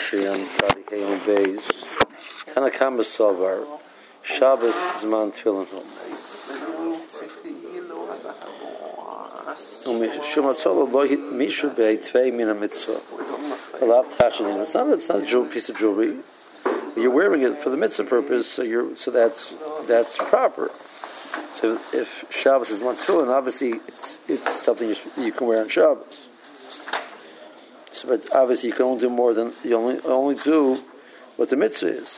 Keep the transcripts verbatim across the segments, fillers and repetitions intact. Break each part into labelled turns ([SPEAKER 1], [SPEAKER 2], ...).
[SPEAKER 1] Rashi on Sadi Kayim Beis. Tanakam Sovar. Shabbos Zman Tefillin Hu. Shumatzolo Lo Mishu Bei Tvei Mina Mitzvah. Alav Tachdin. It's not. It's not a jewel, piece of jewelry. But you're wearing it for the mitzvah purpose, so you're so that's that's proper. So if Shabbos is Zman Tefillin, obviously it's it's something you, you can wear on Shabbos. So, but obviously you can only do more than you only only do what the mitzvah is.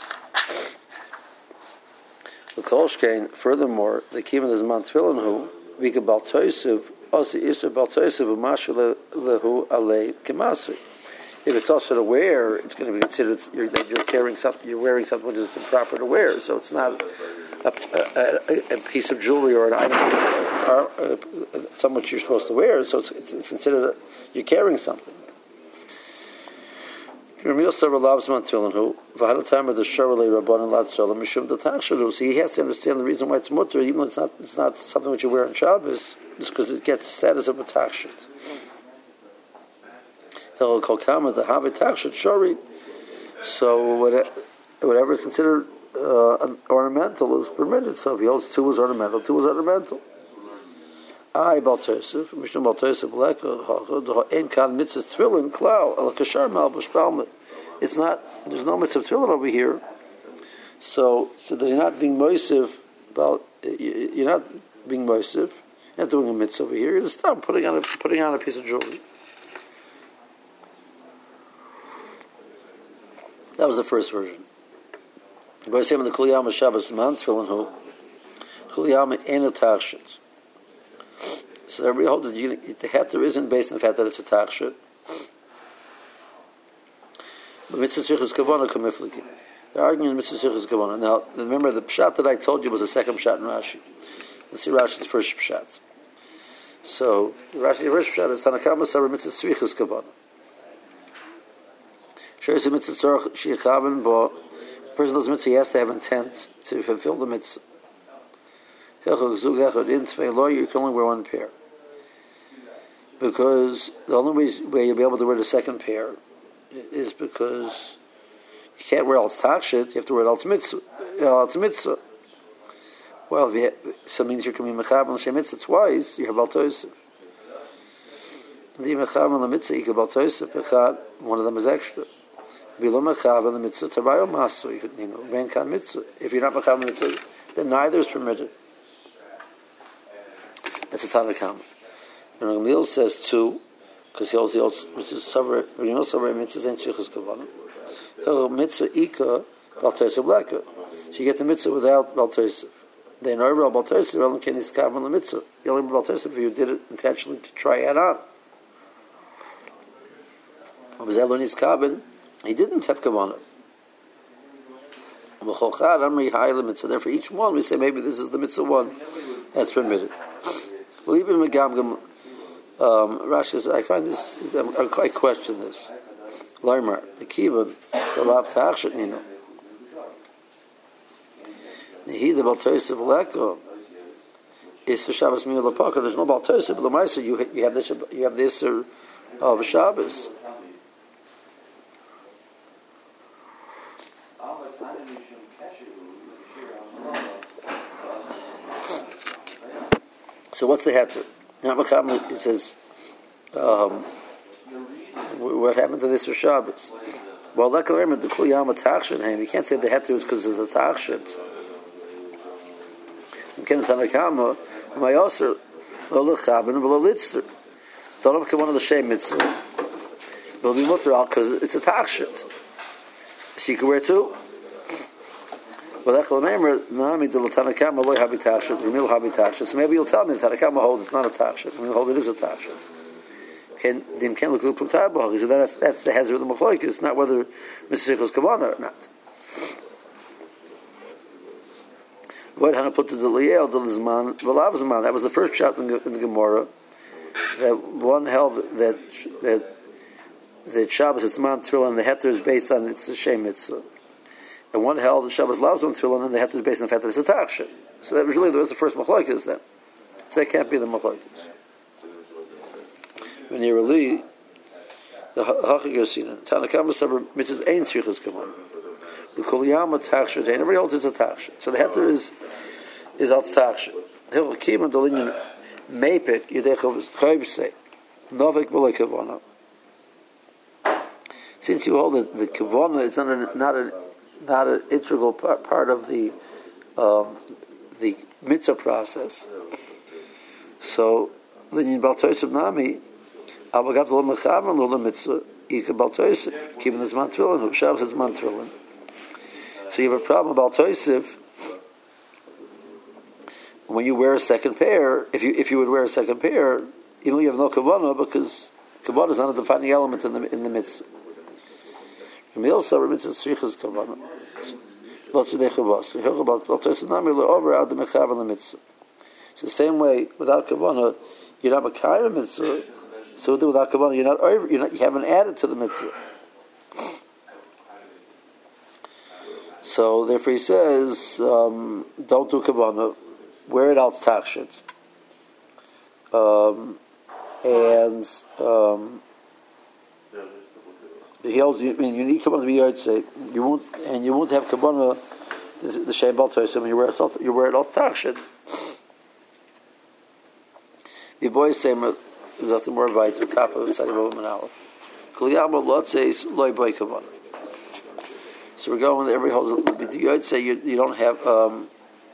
[SPEAKER 1] The Kolshkein, furthermore, the Kivin is Zman Tefillin Hu Vika Baltoisiv Osi Isra Baltoisiv Umashu Lehu Alei Kemasri. If it's also to wear, it's going to be considered you're, that you're carrying something, you're wearing something which is improper to wear. So it's not a, a, a, a piece of jewelry or an item, or, uh, something which you're supposed to wear. So it's, it's, it's considered a, you're carrying something. So he has to understand the reason why it's mutter, even though it's not it's not something which you wear on Shabbos, is because it gets status of a takshit. So whatever is considered uh, ornamental is permitted. So if he holds two is ornamental, two is ornamental. I Baltosif, Mishnah Baltosif Leka, Ein Kan Mitzvah Tefillin Klau Al Kashar Malbush Balmut. It's not. There's no mitzvah tefillin over here, so so you're not being moisiv about. You're not being moisiv. You're not doing a mitzvah over here. You're just stop putting on a putting on a piece of jewelry. That was the first version. By saying the Kuliyama Shabbos Man Tefillin Hu Kuliyama Ein Tachshit. So everybody holds that you, the heter isn't based on the fact that it's a tachshit. But mitzvah tzrichus kavana kamifliki. They're arguing mitzvah tzrichus kavana. Now, remember the pshat that I told you was the second pshat in Rashi. Let's see Rashi's first pshat. So Rashi's first pshat is Tanakama Sarah mitzvah tzrichus kavana. Sure, it's a mitzvah tzarach sheyichaven bo. The person does mitzvah, he has to have intent to fulfill the mitzvah. You can only wear one pair. Because the only way you'll be able to wear the second pair is because you can't wear else takshit, you have to wear else mitzvah. Else mitzvah. Well, if you have, so it means you're coming mechab and l'shem mitzvah twice, you have baltoisif. The mechab and the mitzvah, you have baltoisif, echad, one of them is extra. Below mechab and the mitzvah, tabayo maso, you know, ben kan mitzvah. If you're not mechab and the mitzvah, then neither is permitted. That's a Tanakam. And Gamliel says two, because he also holds mitzvah savar. When you know savar mitzvah ain't tzrichus kavana. He'll mitzvah ika baltoisiv leka. So you get the mitzvah without baltoisiv. Then overall baltoisiv only can is kavan the mitzvah. You only baltoisiv if you did it intentionally to try it on. Obazelo nis kavan, he didn't have kavana. B'cholchad amri ha'ilem mitzvah. Therefore, each one we say maybe this is the mitzvah one that's permitted. Well, even Megamgam, um, Rashi says, I find this, I, I question this. Laimar, the Kibbutz, the Lav Tachshit Nino. The Hida Baltoisiv Leko is for Shabbos Miyah Lapaka. There's no Baltoisiv, but Lamaisa, you you have this, you have this uh, of Shabbos. So what's the heter? Now it says, um, what happened to this for Shabbos? Well, like I remember, the Kuliyama Tachshit him. You can't say the heter is because it's a Tachshit. You can't say Tanakama, my also, lo lechabin, lo litzter. Don't become one of the shem mitzvah. But it'll be mutter because it's a Tachshit. So you can wear two. Well, so maybe you'll tell me the Tanakama holds it's not a tachshit. When you hold it is a tachshit. So that, that's the hazard of the machlokes. It's not whether Mister Sichos Kavana or not. What Hana put to the Liel, the Lizman, V'lav Zman. That was the first shot in the, in the Gemara. That one held that that that Shabbos is Zman Tefillin and the heter is based on it's a Shem Mitzvah. And one held the Shabbos loves on Tefillin, and the heter is based on the fact that it's a tachshit. So that was really, that was the first machlokes then. So that can't be the machlokes. When you're really, The Hachigosina. Tanakama Saber mitzvahs ain't Srichas Kavanah. The Kuliyama Tachshir Tain. Everybody holds it's a Tachshir. So the heter is is out Tachshir. He'll keep on the linyan Mepik Yedechov Chayvsei. Novik B'lei Kavanah. Since you hold that the Kavanah is not a, not a not an integral part, part of the um, the mitzvah process, so linyan Baltosav Nami. Abagav lo mechaber lo mitzvah. Ikah Baltosav keeping the Zman Tefillin. Shabbos is Zman Tefillin. So you have a problem about Tosif when you wear a second pair. If you if you would wear a second pair, you know you have no kavanah because kavanah is not a defining element in the in the mitzvah. Emil Saber mitzvah tzrichas kavanah. Not today chavas. You hear about Tosif nami leover ad mechaber le mitzvah. It's the same way without kavanah, you're not a kind of mitzvah. So without kavanah, you're not over. You're not. You haven't added to the mitzvah. So therefore he says, um, don't do kavanah, wear it out tachshit. Um, and um, he holds, I mean, you need kavanah to be yotze. You won't, and you won't have kavanah the shem baltosim when you wear it. You wear it out tachshit. The boys say there's nothing more right to the top of the side of a woman hour. Kuliyama lot says loy boy kavanah. So we're going. Everybody holds it. The Yod say you, you don't have. Um,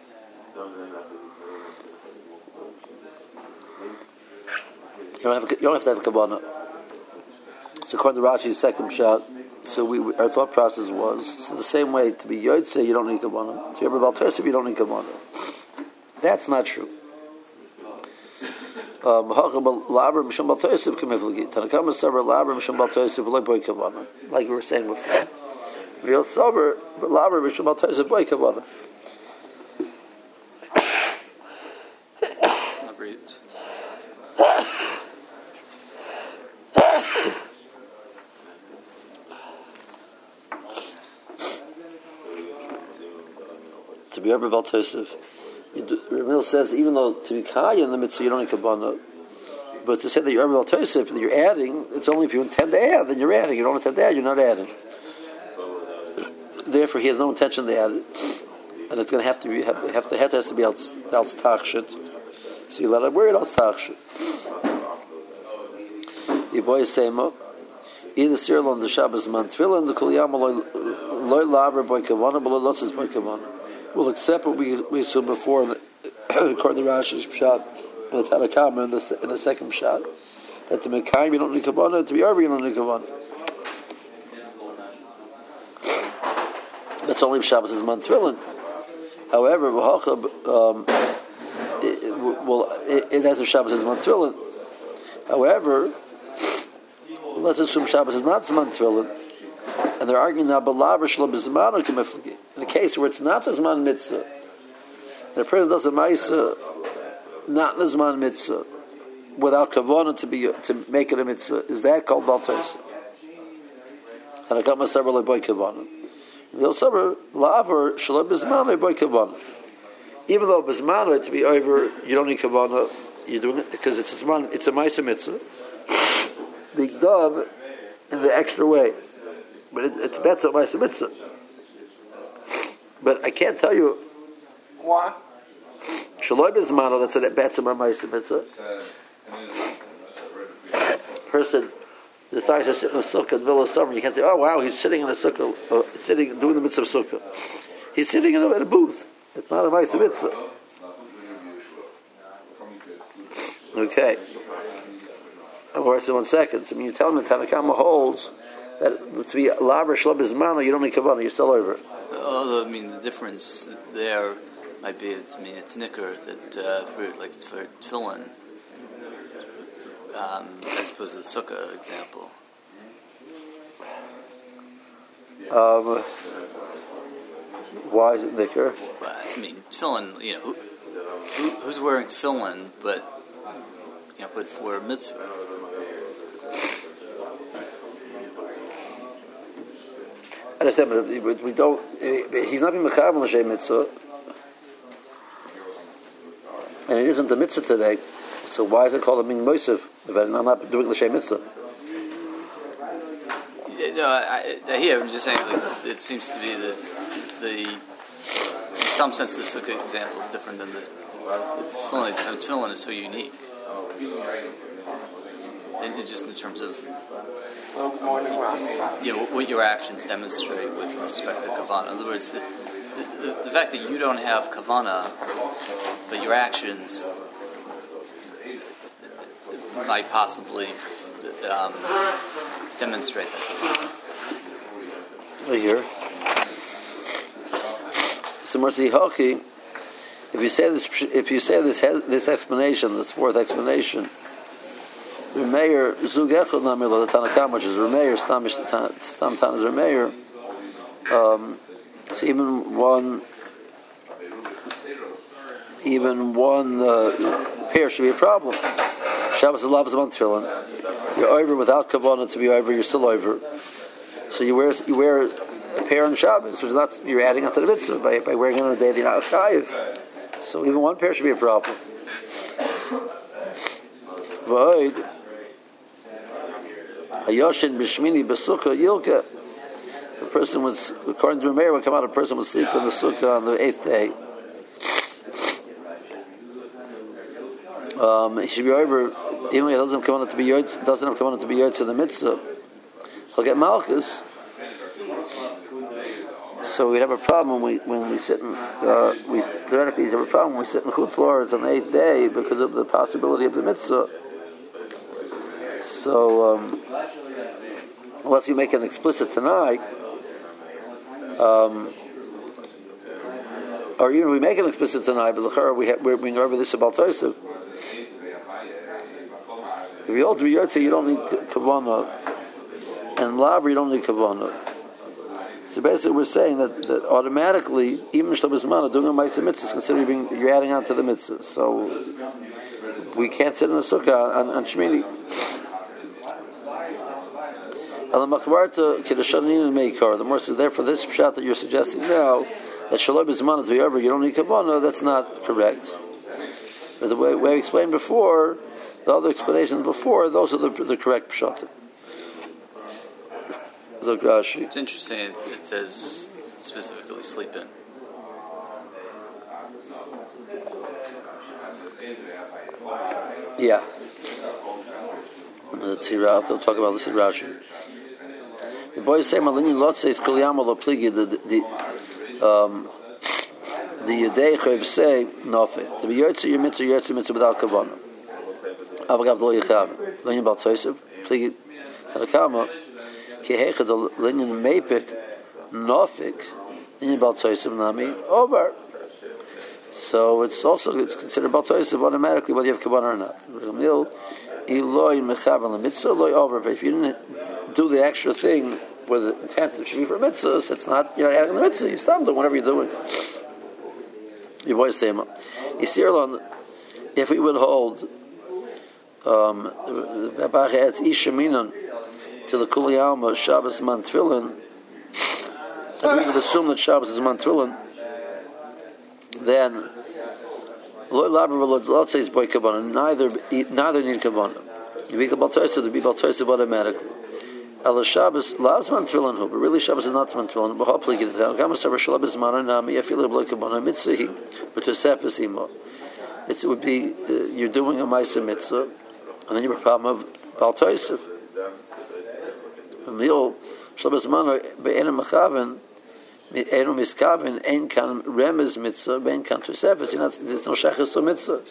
[SPEAKER 1] you don't have. You don't have to have a kavanah. So according to Rashi's second shot, so we our thought process was so the same way to be Yod say you don't need kavanah. To be about Tosef you don't need kavanah. That's not true. Um, like we were saying before. Real sober, but laver b'shem altayis boy kavanah. To be over baltosif, Ramil says even though to be kaya in the mitzvah you don't need kavanah, but to say that you're over baltosif that you're adding, it's only if you intend to add, then you're adding. You don't intend to add, you're not adding. Therefore, he has no intention to add it, and it's going to have to be have, have the head has to be out out tachshit. So you let it wear it out tachshit. Your boys say, either Cyril on the Shabbos man tefillin the kuliyam loy laver boy kavanah but lotzes boy kavanah. We'll accept what we we assumed before, in the, according to Rashi's shot and the Tanakama in the in the second shot, that to mekayim you don't need kavanah, to be over you don't need kavanah. That's only if Shabbos is man tefillin. However, um, it, it, well, it, it has if Shabbos is man tefillin. However, let's assume Shabbos is not man tefillin, and they're arguing now, but laver shalom b'zman or k'miflagi. In the case where it's not the zman mitzvah, and a person does a ma'isa not the zman mitzvah without kavanah to be to make it a mitzvah, is that called baltos? And I got my several boy kavanah. Even though bismano to be over, you don't need kavanah. You're doing it because it's a zman, it's a ma'isa mitzvah. The dove in the extra way, but it, it's better ma'isa mitzvah. But I can't tell you why. Shaloi bismano, that's a better ma'isa mitzvah. Person decides to sit in a sukkah in the middle of summer. You can't say, "Oh wow, he's sitting in a sukkah, uh, sitting doing the mitzvah of sukkah." He's sitting in a, in a booth. It's not a ma'isa mitzvah. Okay. Of course, in one second. So when you tell him that Tanakama holds that to be laver shlab bismano, you don't need kavanah. You're still over it.
[SPEAKER 2] Although I mean the difference there might be, it's, I mean it's nicker that uh, for like for tefillin. Um, as opposed to the sukkah example.
[SPEAKER 1] Um, why is it nicker?
[SPEAKER 2] Well, I mean, tefillin, you know, who, who, who's wearing tefillin, but, you know, but for mitzvah?
[SPEAKER 1] I understand, but we don't, he's not being mechaber on l'shem mitzvah, and it isn't the mitzvah today. So why is it called a min moisef if I'm not doing l'shem mitzvah?
[SPEAKER 2] No, I, I, here I'm just saying like, it seems to be the the in some sense the sukkah example is different than the tefillin. The tefillin is so unique, and it's just in terms of you know what your actions demonstrate with respect to kavanah. In other words, the, the, the fact that you don't have kavanah, but your actions might possibly um, demonstrate that.
[SPEAKER 1] Right here. So, Mercy Hoki, if you say this, if you say this, this explanation, this fourth explanation, Remeir Zugechel Namilo the Tanakam, which is Remeir Stam Stam Tan is Remeir. Um, so even one, even one uh, pair should be a problem. Shabbos and Labbos on tefillin. You're over without kavanah to be over. You're still over. So you wear you wear a pair on Shabbos, which is not you're adding onto the mitzvah by, by wearing it on a day that you're not chayiv. So even one pair should be a problem. V'oid hayoshin b'shmini b'sukkah yilka. The person was, according to Rameir, would come out. A person would sleep in the sukkah on the eighth day. Um, he should be over, even though he doesn't come on to be yotz, doesn't have come on to be yotz in the mitzvah. He'll get malchus. So we'd have a problem when we when we sit in uh, we theoretically have a problem when we sit in chutz la'aretz on the eighth day because of the possibility of the mitzvah. So um, unless you make an explicit tonight, um, or even we make an explicit tonight, but l'chara we have, we're being over this about Tosef. If you hold to be yotze, you don't need kavanah, and laver you don't need kavanah. So basically, we're saying that, that automatically, even Shlabas Mana doing a Ma'aseh Mitzvah is considered being you're adding on to the mitzvah. So we can't sit in a sukkah on, on Shmini. The more says therefore this shot that you're suggesting now that Shlabas Mana to be over, you don't need kavanah. That's not correct. But the way, way we explained before, the other explanations before, those are the, the correct pshat.
[SPEAKER 2] It's interesting. It, it says specifically sleep in.
[SPEAKER 1] Yeah. Let's see. I'll talk about this in Rashi. The boys say Malini Lot says Kuliyama lo pligi the the um the Yedei Chayv say nothing. To be yotze your mitzvah yotze mitzvah without kavanah. Avagav lo yichav. Lenin Bal Tosef pligi Tanakama. Over. So it's also it's considered Bal Tosef automatically whether you have kavanah or not. If you didn't do the extra thing with the intent of sheni for mitzvahs, it's not you're adding the mitzvah. You stop doing whatever you're doing. Your voice say, if we would hold um, to the Kuli Alma Shabbos Man Tefillin, if we would assume that Shabbos is Man Tefillin, then let's say it's boy kavanah. Neither neither need kavanah. You be Bal Tosef to be Bal Tosef automatically. Ela Shabbos loves Man Tefillin who, but really Shabbos is not Man Tefillin. But hopefully get it down. Gama Shabbos Shabbos Mana Nami. I feel like boy kavanah mitzvah, but to Tosefes imo. It would be uh, you're doing a Ma'aseh mitzvah, and then you have a problem of Bal Tosef. Mil Shabbos Mana be'enem machaven. Enu miskaven ein kan remez mitzvah bein kan tosefes. There's no shachas to mitzvah.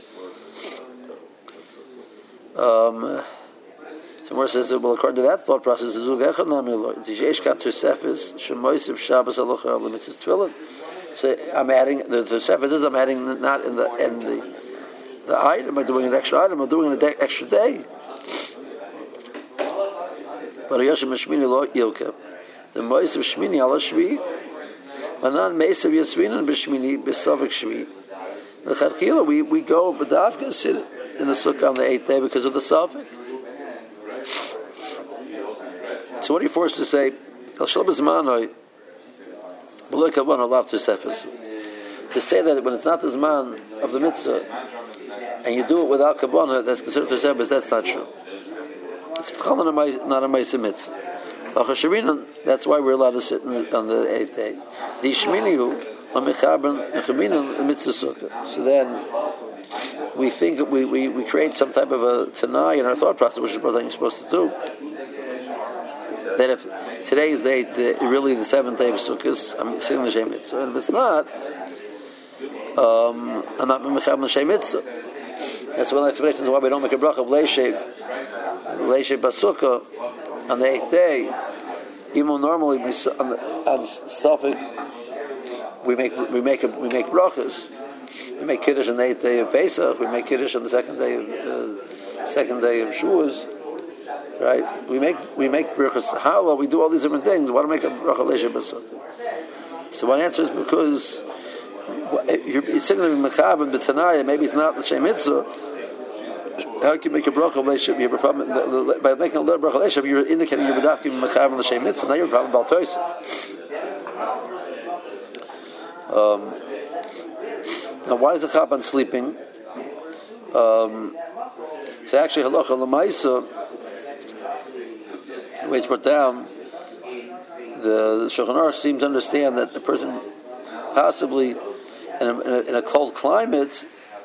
[SPEAKER 1] Um, somewhere says that, well, according to that thought process, zugechad namilo tishesh kan tosefes shemoisiv Shabbos alocha lemitzvah tefillin. So I'm adding the tosefes is I'm adding not in the in the the item. I'm doing an extra item. I'm doing an extra day. But Yoshim Shmini lo yilka. The moisiv shmini ala shvi. Manan Mesav Yasvinan B'Shmini B'Savik Shvi. The Chadchila we we go B'Davka sit in the sukkah on the eighth day because of the Savik. So what are you forced to say? El Shalbaz Manoi B'Loi Kavan Olav Tosefes. To say that when it's not the Zman of the mitzvah and you do it without Kavanah, that's considered Tosefes. That's not true. It's not a Ma'aseh mitzvah. That's why we're allowed to sit on the eighth day. The Shminihu, so then we think we, we, we create some type of a tanai in our thought process, which is what you're supposed to do. That if today is the, the really the seventh day of Sukkot, I'm sitting the Shem Mitzvah, and if it's not, um, I'm not mechaber the Shem Mitzvah. That's one explanation of why we don't make a bracha of leishev, leishev basukah on the eighth day. Even though normally we, on, the, on Suffolk we make we make a, we make brachas. We make kiddush on the eighth day of Pesach. We make kiddush on the second day of uh, second day of Shavuos. Right? We make we make brachas. How we do all these different things? Why do we make a bracha leishev basukah? So one answer is because you're sitting there in Mechaber and B'Tanaya. Maybe it's not the Shem Mitzvah. How can you make a bracha leishev? You have a problem by making a little bracha leishev. You're indicating you're b'dafkim Mechaber and the Shem Mitzvah. Now you're a problem about Tosef. Um, now, why is the Chaban sleeping? Um, so actually, halacha l'maisa, the way it's brought down, the Shulchan Aruch seems to understand that the person possibly in a, in a, in a cold climate,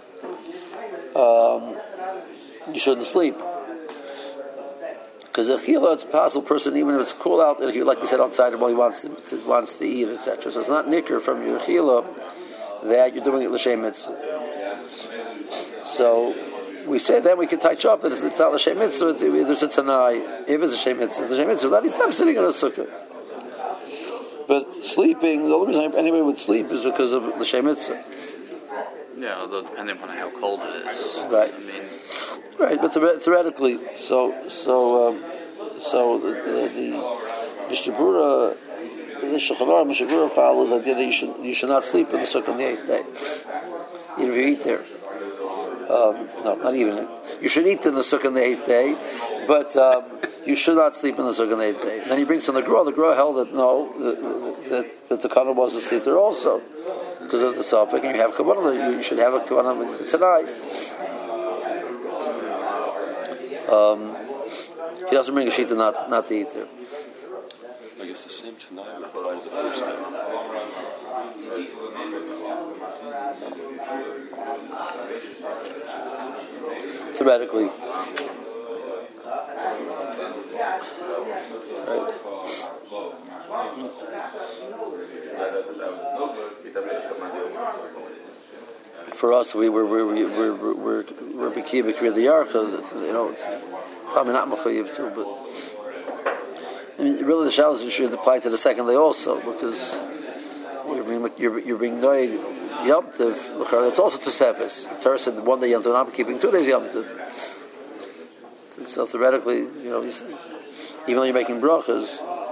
[SPEAKER 1] um, you shouldn't sleep. Because a chila, it's a possible person, even if it's cool out, and if you like to sit outside while he wants to, to wants to eat, et cetera. So it's not nicker from your chila that you're doing it l'shem mitzvah. So we say then we can touch up that it's, it's not l'shem mitzvah. It's, there's a tanai. If it's a shem mitzvah, the shem mitzvah, that he's not sitting in a sukkah. But sleeping, the only reason anybody would sleep is because of l'shem mitzvah.
[SPEAKER 2] Yeah, although depending on how cold it is.
[SPEAKER 1] Right.
[SPEAKER 2] I mean,
[SPEAKER 1] right, but theoretically, so so um, so the the Mishabura, the Shulchan Aruch Mishabura follows the idea that you should you should not sleep in the sukkah on the eighth day, even if you eat there. Um, no, not even. You should eat in the sukkah on the eighth day, but um, you should not sleep in the sukkah on the eighth day. And then he brings in the Gra. The Gra held that no, that that, that the Kana was asleep there also. Because of the Suffolk, and you have Kavanah, you should have a Kavanah tonight. Um, he doesn't bring a sheet to not, not to eat there.
[SPEAKER 3] I guess the same tonight would apply to the first day.
[SPEAKER 1] Theoretically. Right. For us, we were we we we're we're we're we're Bekiva Kriya the Yarcha. You know, it's probably not Mechayiv too, but I mean, really the Shabbos should apply to the second day also, because you're being you're you're being noig Yom Tov. That's also Tosefes. The Torah said one day Yom Tov, I'm keeping two days Yom Tov. So theoretically, you know, even though you're making brachas,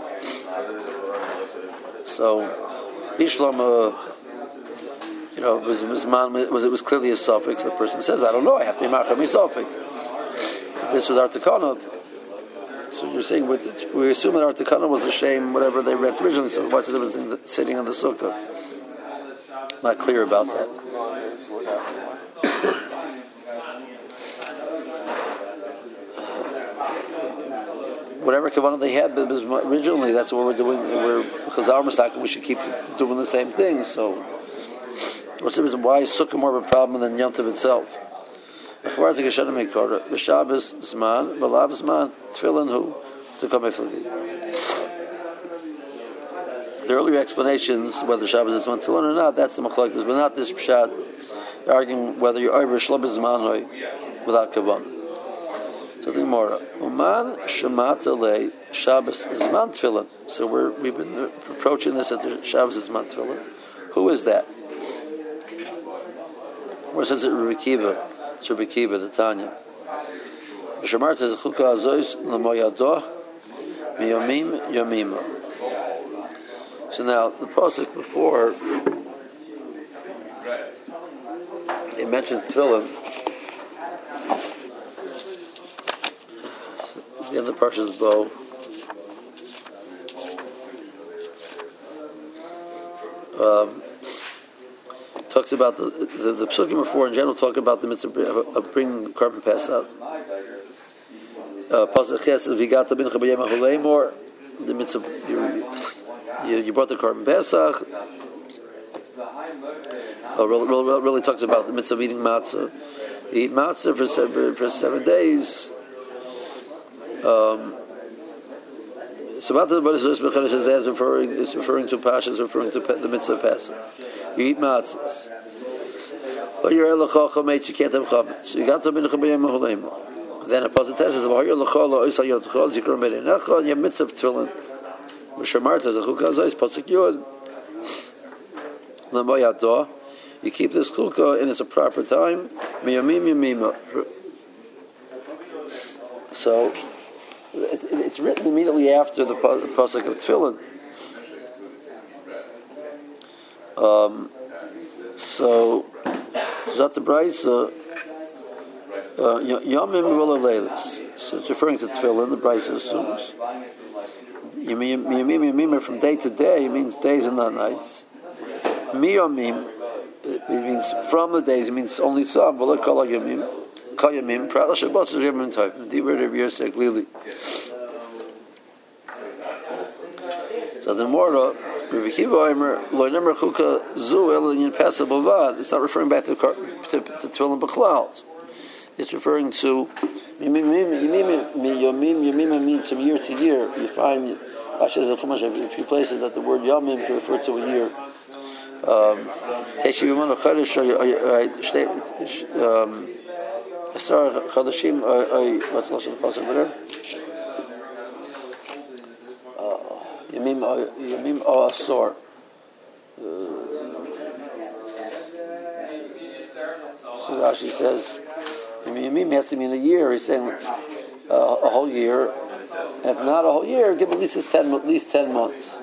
[SPEAKER 1] so Ishlam. Uh, You know, was was, man, was it was clearly a suffix. The person says, "I don't know. I have to be machar misafik." This was our takana. So you're saying we assume that our takana was the shame, whatever they read originally. So what's the difference in the, sitting on the sukkah? Not clear about that. Whatever kavanah they had, but originally that's what we're doing. We're because our mistake, we should keep doing the same thing. So. What's the reason why is sukkah more of a problem than Yom Tov itself? The Shabbos zman, b'lav zman, tefillin hu to come eflagi. The earlier explanations whether Shabbos is zman tefillin or not, that's the machlokes, but not this pshat arguing whether you're over shlab zman hoy without kavan. So the Gemara, uman shemat alei Shabbos zman tefillin. So we're we've been approaching this at the Shabbos zman tefillin. Who is that? Where says it Rabbi Kiva? It's Rabbi Kiva, the Tanya. B'Shemar says Chukah Azois L'Moyadoh Miyomim Yomima. So now the pasuk before it mentions tefillin. The end of the Parshas Bo. Um, talks about the the, the psukim before in general talk about the mitzvah of bringing the carbon pass out. Pasuk says, "V'gata bincha b'yem ha'olei more the mitzvah. You, you, you brought the korban pesach. Oh, really, really, really talks about the mitzvah of eating matzah. You eat matzah for seven, for seven days. Um, so about the Baruch is referring is referring to Pasha, is referring to the mitzvah of Pesach. You eat matzahs. But you're elachacham mate, you can't have chametz. You got to mincha b'yem ha'olema. Then a positive test is about you're lachol oisal yotchol zikron b'neinachol. And you have mitzvah tefillin. V'shamarta zechukah zayis pasuk yod. L'moyadah. You keep this chukah in its proper time. Miyamim yamima. So it's, it's written immediately after the pasuk of tefillin. Um, so Zat the Brisa Yamim Rola Leilis. So it's referring to tefillin. The Brisa assumes Yamim Yamim from day to day means days and not nights. Miyamim it means from the days. It means only some. But look, Kol Yamim Kol Yamim Prat Shabbat is Yamim type. The word of Yosef Lili. So the Mora. It's not referring back to to, to Tefillin B'Chlal. It's referring to Yomim means from year to year. You find a few places that the word Yomim can refer to a year. What's the lashon pasuk over there? Yamim Yamim o Asor. So Rashi says Yamim has to mean a year. He's saying uh, a whole year, and if not a whole year, give at least ten at least ten months.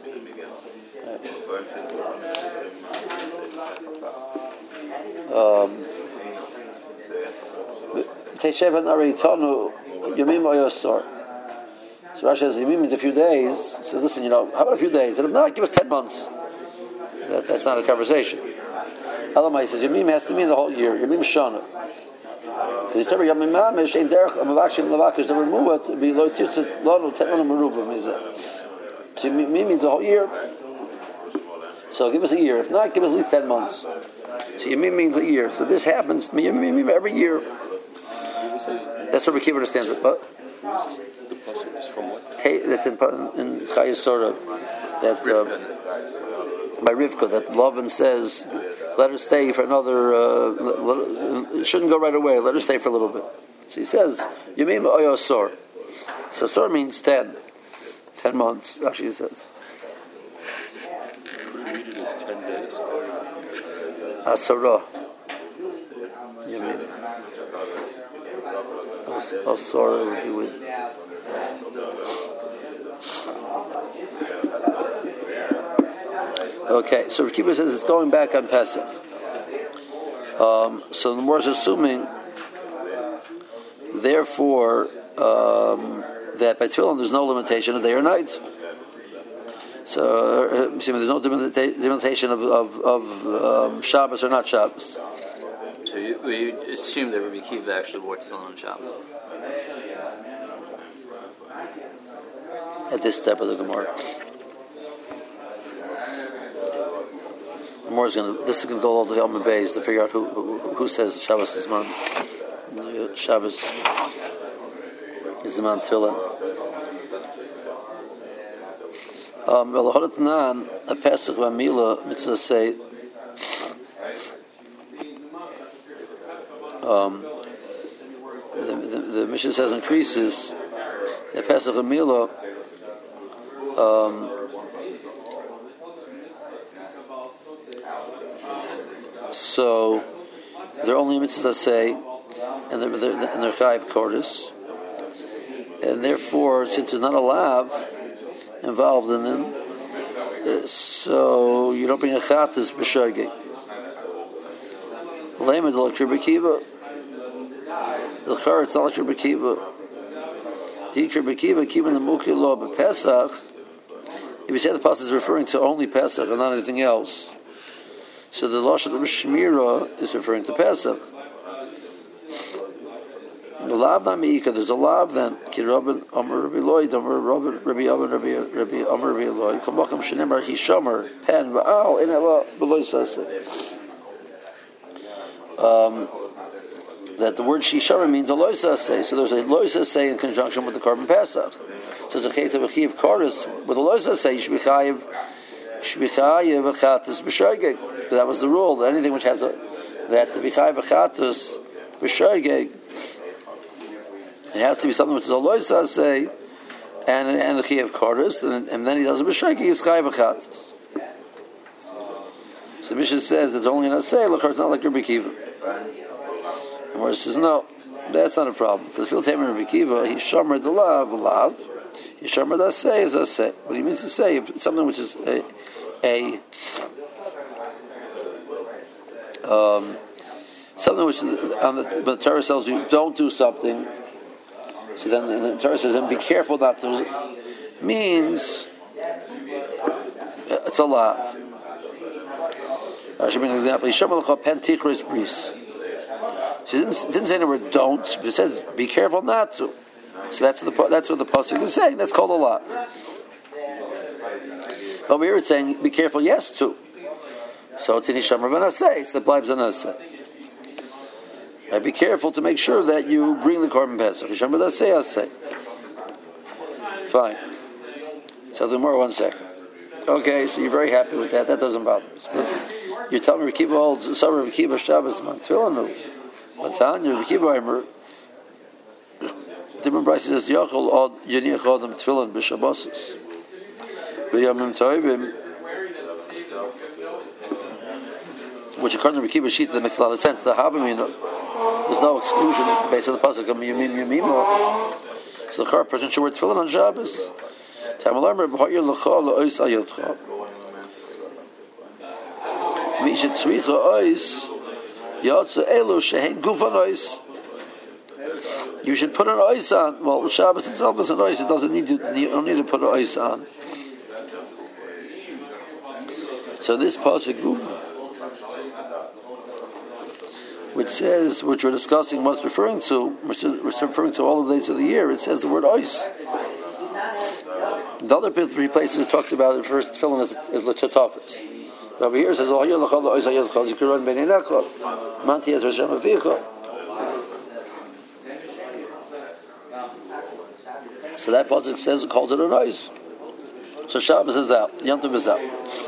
[SPEAKER 1] Teishevan Areitanu Yamim o Asor. So Rashi says, Yamim means a few days. So listen, you know, how about a few days? And if not, give us ten months. That, that's not a conversation. Elamai says, Yamim has to mean the whole year. Yamim Shana. Because you tell me, Yamim Mamish, ain't derech, Amavakshim, Lavakish, the remuvat, be lo tirtzit, lonu, tetmanu, merubim, is it? So Yamim means the whole year. So give us a year. If not, give us at least ten months. So Yamim means a year. So this happens, Yamim every year. That's what we keep understanding it. But
[SPEAKER 3] the pasuk is from what?
[SPEAKER 1] That's in, in Chayesora. That uh, by Rivka, that Lavan says, "Let her stay for another. Uh, let, shouldn't go right away. Let her stay for a little bit." So he says, "Yamim oyosor." So sor means ten, ten months. Rashi says.
[SPEAKER 3] Should we read it as ten days?
[SPEAKER 1] Asora. Yamim. Asora would be with. Okay, so Rav Kippur says it's going back on Pesach. Um, so the Gemara is assuming, therefore, um, that by Tefillin there's no limitation of day or night. So uh, there's no limitation of of, of um, Shabbos or not Shabbos.
[SPEAKER 2] So you, you assume that Rabbi Kiva actually wore Tefillin on Shabbos.
[SPEAKER 1] At this step of the Gemara. Gemara is going to, this is going to go all the way Alma Bays to figure out who, who who says Shabbos is man. Shabbos is the man Tefillin. Um, Elohot Nan, a Pesach Vamila mitzvah say. Um, the, the, the Mishnah says increases the Pesach Vamila. Um, so there are only mitzvahs that say, and they're, they're, and they're chayiv quarters, and therefore, since there's not a lav involved in them, uh, so you don't bring a chatas b'shagig. Lema de l'akir b'kiva, l'char it's not l'akir b'kiva. L'akir b'kiva, kiva the mukhi lo b'pesach. If you say the pasuk is referring to only Pesach and not anything else, so the lashon of Shmira is referring to Pesach. The lav namiika. There's a lav then. Ki Rabban Amar Rabbi Lloyd Amar Rabban Rabbi Amar Rabbi Rabbi Amar Rabbi Lloyd. Kamakam Shenemar Hishomer Pen Va'al in Ela Beloy Sase. Um. That the word Shishomer means a Loy Sase. So there's a Loy Sase in conjunction with the Korban Pesach. So it's a case of a Chiv Chorus with a Loy Sase. You should be chayiv. Should be chayiv v'chatus b'shoigeg. That was the rule. Anything which has a that the b'chayiv v'chatus b'shoigeg. It has to be something which is a loy saseh and and a chiyav chorus, and, and then he does a b'shoigeg is chayiv v'chatus. So the Mishnah says it's only an aseh. Look, it's not like Rabbi Kiva. And Moshe says no, that's not a problem because if you'll take Rabbi Kiva, he shomer the lav lav, he shomer the aseh is aseh. What he means to say something which is a, a um, something which on the, but the Torah tells you don't do something. So then the Torah says, and be careful not to, means it's a lav. I should bring an example. Yishem pen tichris bris. She didn't, didn't say the word don't, but it says be careful not to. So that's what the that's what the pasuk is saying. That's called a lav. Over here it's saying be careful yes to. So it's in Yishem v'naseh. So it blibes an aseh. Right, be careful to make sure that you bring the Korban Pesach. Yishem v'naseh aseh. Fine. So the more one second. Okay, so you're very happy with that. That doesn't bother us. But you're telling me Rekiva holds Summer Rekiva Shabbos Mantvilanu. Matanya Rekiva Eimer. Dimon Bryce says Yochel Od Yeniach Odam Tfilan B'Shabbosos. V'Yamim Toivim. Which according to Rekiva Shita that makes a lot of sense. The Habamina, there's no exclusion based on the pasuk of Yamim Yamim. So the current person should wear Tfilan on Shabbos. Tamalamr b'hoyer l'cha l'ois ayotcha. Mishet tzricha ois yotza elu shehein gufan ois. You should put an ois on. Well, Shabbos itself is an ois. It doesn't need to. You don't need to put an ois on. So this pasuk which says, which we're discussing, what's referring to, which is referring to all of the days of the year. It says the word ois. The other three places it talks about it first tefillin is, is l'chatafis. Over here it says, "Oh, you're l'chol ois hayodchol zikaron b'neinecha manti ez v'shem avicha." So that pasuk says calls it an ois. So Shabbos is out, Yom Tov is out.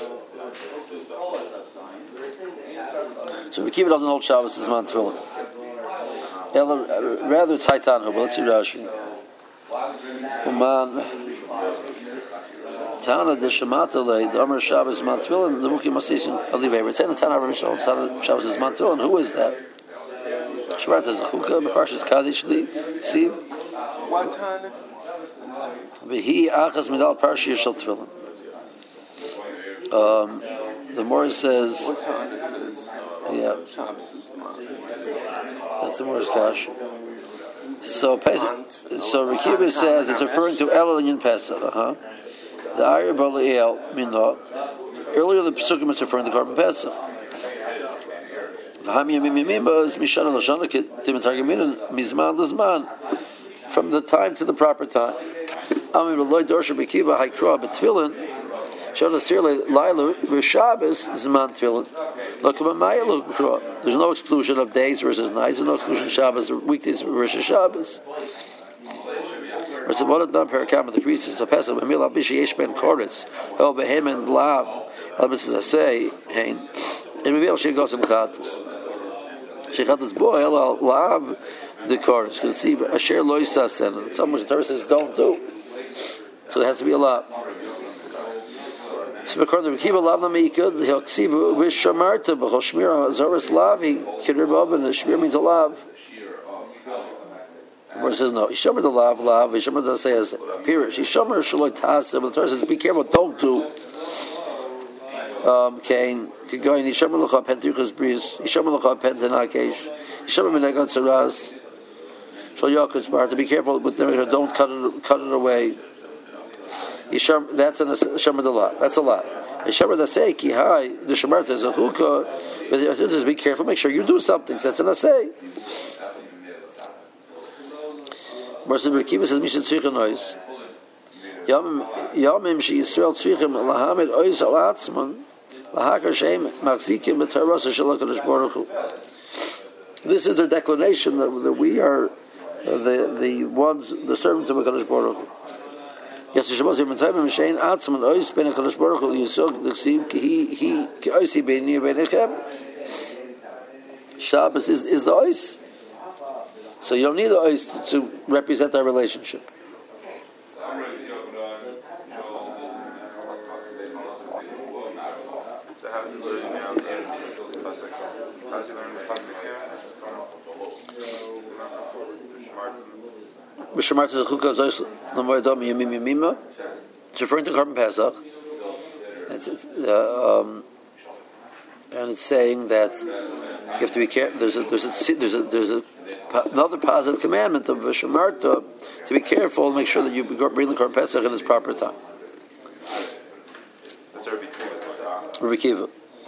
[SPEAKER 1] So Rekiva doesn't hold Shabbos as man tefillin. Rather it's Haitanhu, but let's see Rashi. Uman Tana de Shemata Le the Amar Shabbos man tefillin the Muki Masishin Alivay. We're saying the Tana Rabbi Shol Shabbos is man tefillin. Who is that? Shemata is the Chukah Meparshas Kaddish Li Siv.
[SPEAKER 3] What Tana?
[SPEAKER 1] V'hi Achas Midal Parshiyah Shel Tefillin. Um, the Morris says.
[SPEAKER 3] What Tana says?
[SPEAKER 1] Yeah.
[SPEAKER 3] Shabbos is man.
[SPEAKER 1] That's the Morris Kash. So, so Rekiva says it's referring to Elul in Pesach. Uh-huh. The Ayir Baliel Minah. Earlier the Pesukim is referring to Korban Pesach. From the time to the proper time. There's no exclusion of days versus nights. There's no exclusion of Shabbos, weekdays versus Shabbos. Or so what done parakam with the creases of Pesach. Mimil abishi yesh ben koretz. El behem and lav. El b'tzis asay hein. And mimil shegos and chatos. Shechatos boy el lav the koretz. Because see asher lo yisasen. Someone the Torah says don't do. So it has to be a lav. So according to Rekiva lav namika the haksiv v'shamarta b'chol shmir zoris lavi kiderbob and the shmir means a lav. The Torah says no. Yishomer the lav lav. Yishomer doesn't say as appearance. Yishomer shaloi tasa. But the Torah says be careful. Don't do. Um, Cain could go in. Yishomer l'cha pen tichas bris. Yishomer l'cha pen tenakesh. Yishomer menegat saras. Shal yakus bar. To be careful with them. Don't cut it. Cut it away. Yishomer. That's an yishomer the lav. That's a lav. Yishomer the say ki hai. The shemarta is a chukah. But it says be careful. Make sure you do something. So that's an asay. Versus Rabbi Akiva says Misha Tzricha Nois. Yomim she Yisrael Tzrichim Lahamid Ois Al Atzman Lahakar Shem Machzikim B'Tarasa Shel HaKadosh Baruch Hu. This is their declaration that, that we are uh, the the ones, the servants of HaKadosh Baruch Hu. Yes, Shabbos Yom Tzayim Mishain Atzman Ois Ben HaKadosh Baruch Hu Yisog D'Ksiv Ki He Ki Oisi Beini Beinechem. Shabbos is, is the Ois. So you don't need the Ois to, to represent our relationship. It's referring to Korban Pesach. It's, uh, um, and it's saying that you have to be careful. There's a there's a there's a there's a another positive commandment of Vishamarta to be careful and make sure that you bring the Korban Pesach in its proper time. Rabbi Kiva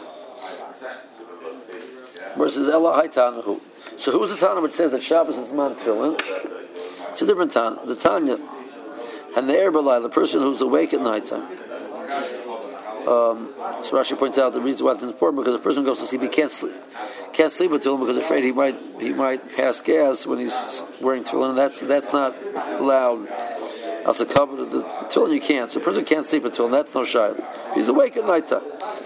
[SPEAKER 1] versus Ella Haitanahu. So who's the Tana which says that Shabbos is man tefillin? It's a different Tana. The Tanya and the Erbalai, the person who's awake at nighttime. Um, so Rashi points out the reason why it's important because the person goes to sleep, he can't sleep, can't sleep with tefillin because he's afraid he might he might pass gas when he's wearing tefillin. And that's that's not allowed. That's a cover of the tefillin you can't. So a person can't sleep with tefillin. That's no shayla. He's awake at nighttime.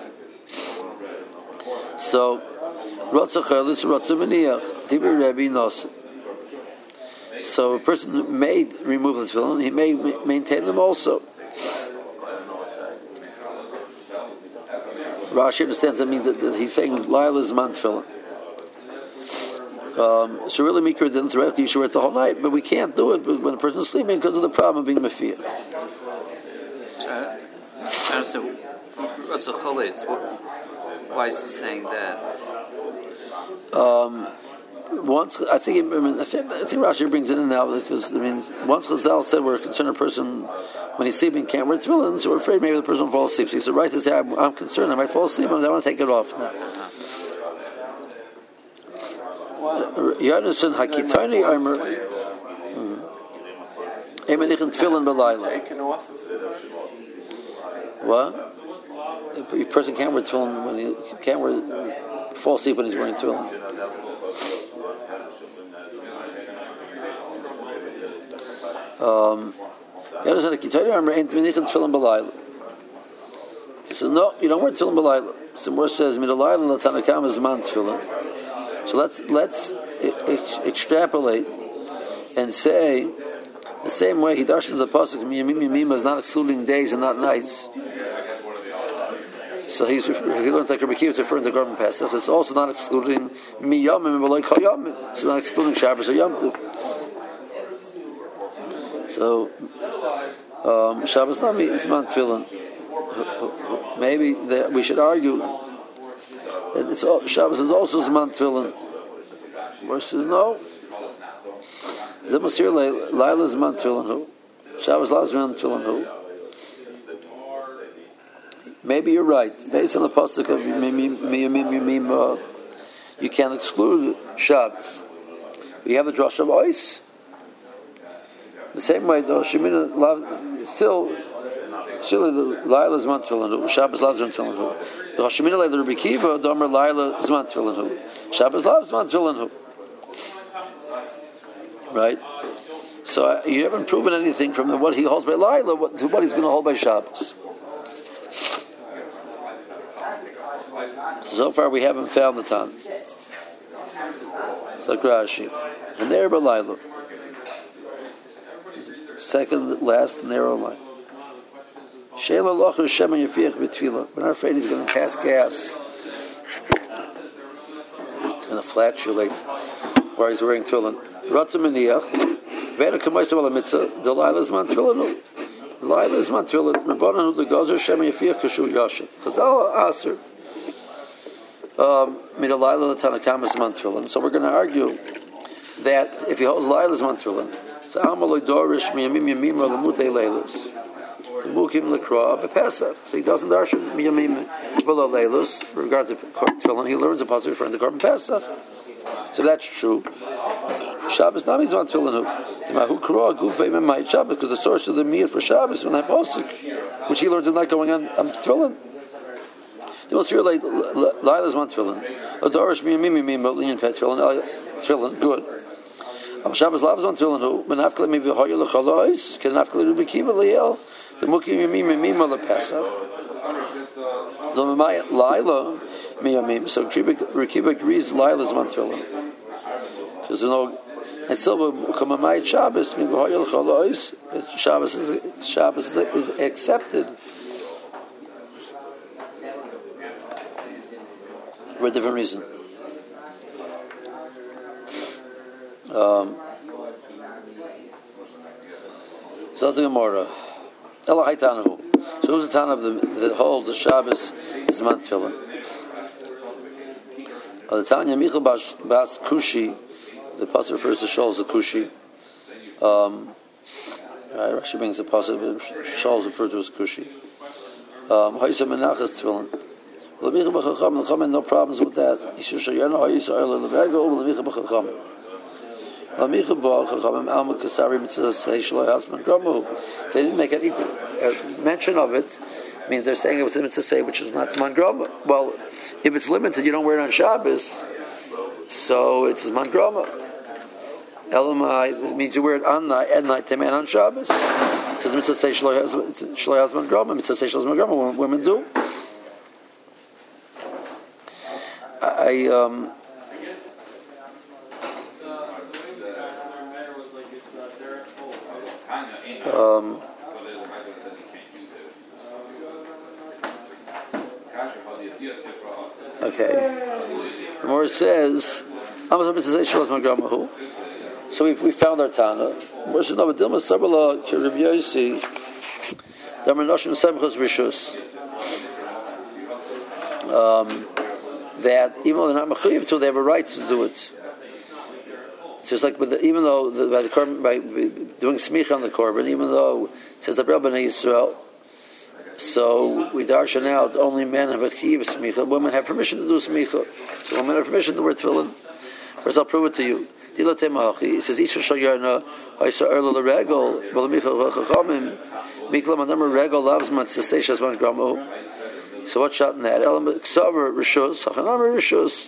[SPEAKER 1] So Rotzachel is Rotzamaniach Tibur Rebbe Nos. So a person may remove the tefillin, he may maintain them also. Rashi understands that means that, that he's saying Laila is man tefillin. Um, so really, Mikra didn't theoretically you should wear it the whole night, but we can't do it when a person is sleeping because of the problem of being mafia.
[SPEAKER 2] Uh, so, what's the chalitz? Why is he saying that?
[SPEAKER 1] Um, once I think, I mean, I think, I think Rashi brings it in now because I mean, once Chazal said we're concerned a person when he's sleeping can't wear tefillin, so we're afraid maybe the person will fall asleep. So he said, right to say, I'm, I'm concerned, I might fall asleep, and I want to take it off now. Yonason Hakitani Armor Emenichan Tefillin B'Layla. What? A person can't wear tefillin when he can't wear fall asleep when he's wearing tefillin. Um, Yonason Hakitani Armor Emenichan Tefillin B'Layla. He says, no, you don't wear tefillin B'Layla. Some more says Midalayla Latanakam is man tefillin. So let's let's ex- extrapolate and say the same way he darshans the pasuk Miyamim Yamima is not excluding days and not nights. So he's he learns like Rabbi Kiva is referring to Korban Pesach. So it's also not excluding Miyamim but like Hayamim. It's not excluding Shabbos or Yom Tov. So um, Shabbos not is man tefillin. Maybe that we should argue. It's all, Shabbos is also Zman Tefillin. Versus no. Zemasir Laila Zman Tefillin who? Shabbos Laila Zman Tefillin who? Maybe you're right. Based on the pasuk of Mimim Mimim, you can't exclude Shabbos. We have a drush of Ois. The same way, though, Shemina still. Surely the Laila Zman Tefillin who? Shabbos Laila Zman Tefillin who? The Hashemina like the Rabbi Kiva, the Omer Laila Zman Tefillin who? Shabbos Laila Zman Tefillin who? Right? So uh, you haven't proven anything from the, what he holds by Laila what, to what he's going to hold by Shabbos. So far we haven't found the time. It's like Rashi. And there by Laila. Second, last, narrow line. We're not afraid he's going to pass gas. It's going to flatulate while he's wearing tefillin. Ratzamaniach, Veda Kamaisa Wala Mitzvah, Delilah is man tefillin. Delilah is man tefillin. Rabbanan the Gazer Shem Yafiach Kashu Yashin. Chazal Aser. Midalilah the Tanakam is man tefillin. So we're going to argue that if he holds Lailah is man tefillin, so Amaloi Dorish Miyamim Yamim Ralamutei Leilos. Mukim Lekra Bepesach. So he doesn't darshan Miyamim V'la Leilos regard to tefillin. He learns a positive referring to Korban Pesach. So that's true. Shabbos nami zman tefillin. Who kro gufay memay Shabbos because the source of the meat for Shabbos when I posik, which he learns is not going on on tefillin. They must realize Laila's zman tefillin. Adorish mi mi mi mi motlian pet tefillin tefillin good. Shabbos lavs zman tefillin who benafkle mi v'hoyel l'chalois can nafkle rubi kiva liel the muki mi mi mi mi mal pesach. So Laila mi mi so Rekiva agrees Laila's zman tefillin because you know. And still, come a Mayit Shabbos, Shabbos is Shabbos is accepted for a different reason. Um, so the Gemara, Ela Haitanahu. So who's the town of the that holds the Shabbos is man tefillin? The Tanya Michal Bas Kushi. The pasuk refers to Shaul as a Kushi. Um, right, Rashi brings the pasuk, but Shaul is referred to as Kushi. Um, Ha'isa menachas tefillin. L'micha b'chacham, l'cham no problems with that. Yisur shayana ha'isa oila l'vego, l'micha b'chacham. L'micha b'chacham, alma kasari mitzvah say shaloi hasman gramu. They didn't make any uh, mention of it. Means they're saying it was a mitzvah say, which is not zman grama. Well, if it's limited, you don't wear it on Shabbos, so it's zman grama. Elamai means you wear it on night, at night, time, and on Shabbos. It says mitzvah say shaloi hasman grama. Mitzvah say shaloi hasman grama. Women do. I um. Um. Okay. The more says, so we we found our Tana. Um, that even though they're not mechuyev to, they have a right to do it. It's just like with the, even though the, by the korban, by doing smicha on the korban, even though it says the B'nai Yisrael. So we darshan out only men have a chiyuv smicha. Women have permission to do smicha. So women have permission to wear tefillin. First, I'll prove it to you. It says Isha Shayarna Haisa Erla Regel Balamicha Chachamim Miklam Adamar Regel Lavs Matzaseshas Man Gramo. So what's shot in that? Element Ksaver Rishus Hachanamar Rishus.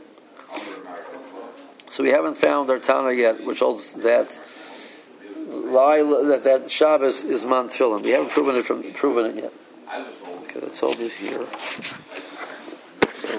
[SPEAKER 1] So we haven't found our Tana yet, which holds that that that Shabbos is man tefillin. We haven't proven it from proven it yet. Okay, let's hold it here.